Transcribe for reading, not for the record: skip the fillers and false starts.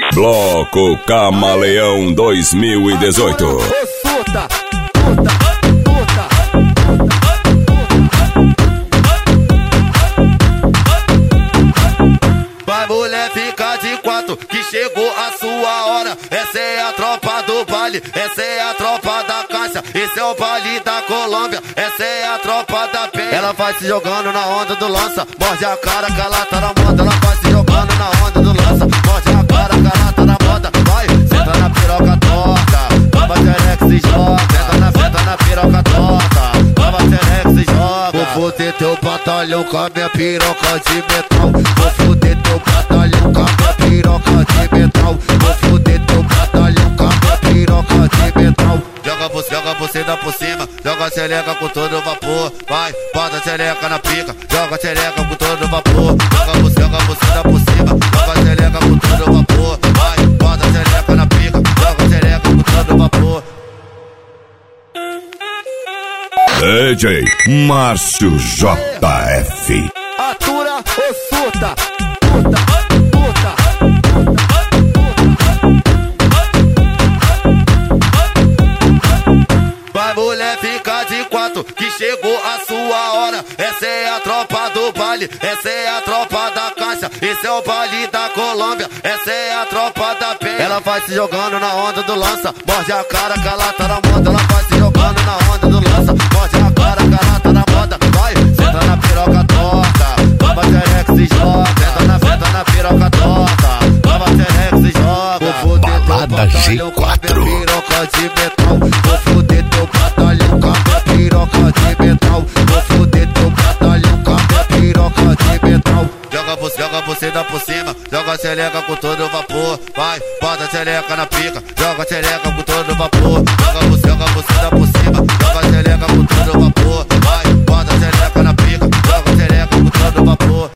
Bloco Camaleão 2018. Ô suta, vai mulher, fica de quatro, que chegou a sua hora. Essa é a tropa do baile, essa é a tropa da caixa, esse é o baile da Colômbia, essa é a tropa da penha. Ela vai se jogando na onda do lança, morde a cara que ela tá na moda. Ela vai se jogando na onda do lança, morde a cara que ela tá na moda. Vai, senta na piroca torta, baba xereca se joga. Senta na piroca torta, baba xereca se joga. Vou foder teu batalhão com a minha piroca de metal. Vou foder teu batalhão com a minha piroca de metal. Vou foder teu batalhão com a minha piroca de metal. Joga você dá por cima, joga a xereca com todo vapor. Vai, bota a xereca na pica, joga a xereca com todo vapor. Joga você dá por cima, joga a xereca com todo vapor. Vai, bota a xereca na pica, joga a xereca com todo vapor. DJ Márcio JF. Atura ou surta, vai mulher, fica de quatro, que chegou a sua hora. Essa é a tropa do baile, essa é a tropa da caixa, esse é o baile da Colômbia, essa é a tropa da penha. Ela vai se jogando na onda do lança, morde a cara que ela tá na moda. Ela vai se jogando na onda do lança, morde a cara que ela tá na moda. Vai, senta na piroca torta, baba xereca se joga. Senta na piroca torta, baba xereca se joga. Balada G4. Piroca de metal, vou foder teu batalhão com a minha piroca de metal. Vou foder teu batalhão com a minha piroca de metal. Joga você dá por cima, joga a xereca com todo vapor. Vai, bota a xereca na pica, joga a xereca com todo vapor.